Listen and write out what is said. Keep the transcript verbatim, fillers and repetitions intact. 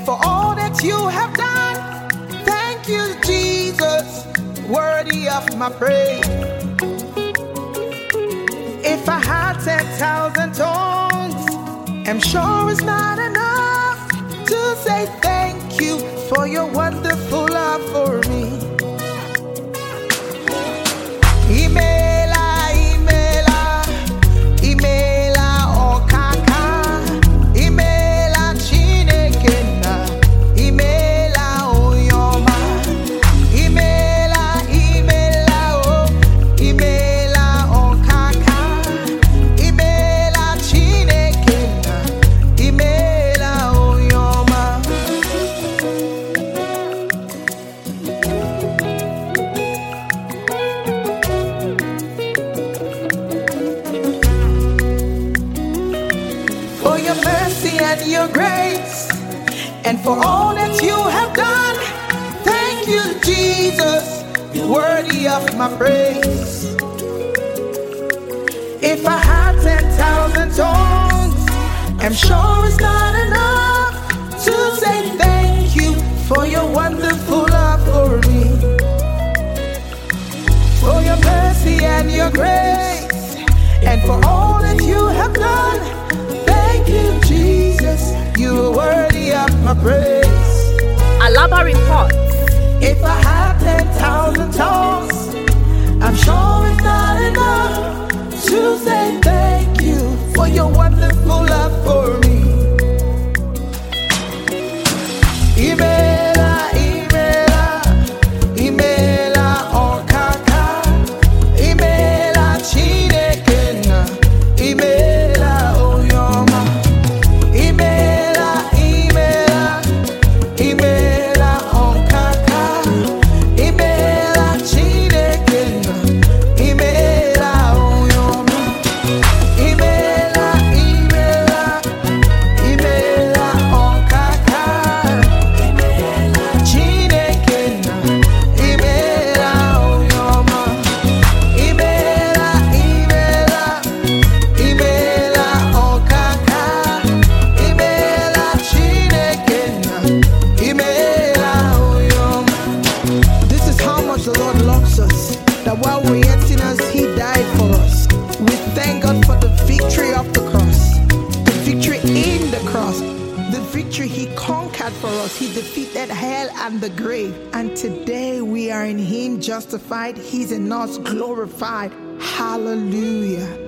for all that you have done. Thank you, Jesus, worthy of my praise. If I had ten thousand tongues, I'm sure it's not enough to say thank you for your wonderful love for me. Imela, Imela, Imela, Okaka, Imela, Chinekena, Imela, Oyoma, Imela, Imela, oh, Imela, Okaka, Imela, Chinekena, Imela, Oyoma. For your mercy and your grace, and for all that you have done, thank you, Jesus, worthy of my praise. If I had ten thousand tongues, I'm sure it's not enough to say thank you for your wonderful love for me. For your mercy and your grace, and for all that you have done, thank you, Jesus, you are worthy of my praise. Alaba reports. If I had ten thousand tongues, I'm sure it's not enough to say thank you for your wonderful love for me. Imela, Imela, Imela, Okaka, Imela, Chinekena, Imela, Oyoma, Imela, Imela, Imela, Okaka, Imela, Chinekena, Imela, Oyoma, Imela, Imela, Imela, Okaka, Imela, Chinekena, Imela, Oyoma, Imela, Imela, Imela, Okaka, Imela, Chinekena, Imela, Oyoma. This is how much the Lord loves us, that while we're yet sinners, He died for us. We thank God for the victory of the cross, the victory in the cross, the victory He conquered for us. He defeated hell and the grave. And today we are in Him justified. He's in us glorified. Hallelujah.